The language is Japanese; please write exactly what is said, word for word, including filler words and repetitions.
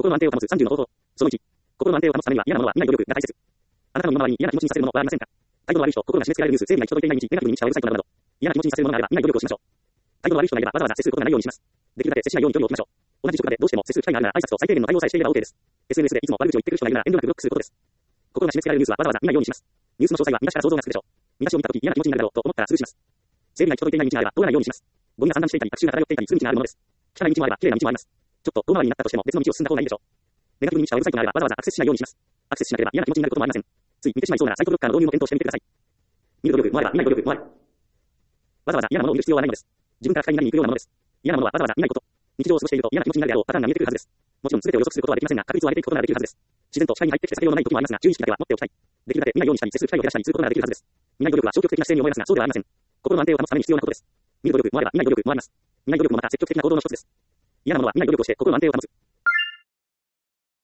心の安定を保つさんじゅうの方法。そのいち、心の安定を保つためには嫌なものは見ない努力が大切。あなたの身の回りに嫌な気持ちにさせるものはありませんか？態度の悪い人、心が締め付けられるニュース、整理が行き届いていない道、ネガティブに満ちたウェブサイトなどなど、嫌な気持ちにさせるものがあれば見ない努力をしましょう。態度の悪い人がいればわざわざ接することがないようにします。できるだけ接しないように距離を置きましょう。同じ職場でどうしても接する機会があるなら挨拶と最低限の対応さえしていれば OK です。エスエヌエス でいつも悪口を言ってくる人がいるなら遠慮なくブロックすることです。心が締め付けられるニュースはわざわざ見ないようにします。ニュースの詳細は見出しから想像がつくでしょう。見出しを見たとき嫌な気持ちになるだろうと思ったらスルーします。整理が行き届いていない道があれば通らないようにします。ゴミが散乱していたり、悪臭が漂っていたりする道があるものです。汚い道もあれば綺麗な道もあります。ちょっと遠回りになったとしても別の道を進んだ方がいいでしょう。ネガティブに満ちたウェブサイトがあればわざわざアクセスしないようにします。アクセスしなければ嫌な気持ちになることもありません。つい見てしまいそうなサイトブロッカーの導入も検討してみてください。見る努力もあれば見ない努力もある。わざわざ嫌なものを見る必要はないのです。自分から不快になりに行くようなものです。嫌なものはわざわざ見ないこと。日常を過ごしていると嫌な気持ちになるであろうパターンが見えてくるはずです。もちろん全てを予測することはできませんが、確率を上げていくことができるはずです。自然と視界に入ってきて避けようのない時もありますが、注意識だけは持っておきたい。できるだけ見ないようにしたり、接する機会を減らしたりすることができるはずです。見ない努力は消極的な姿勢に思いますが、そうではありません。心の安定を保つために必要なことです。見る努力もあれば見ない努力もあります。見ない努力もまた積極的な行動の一つです。嫌なものは見ない努力をして心の安定を保つ。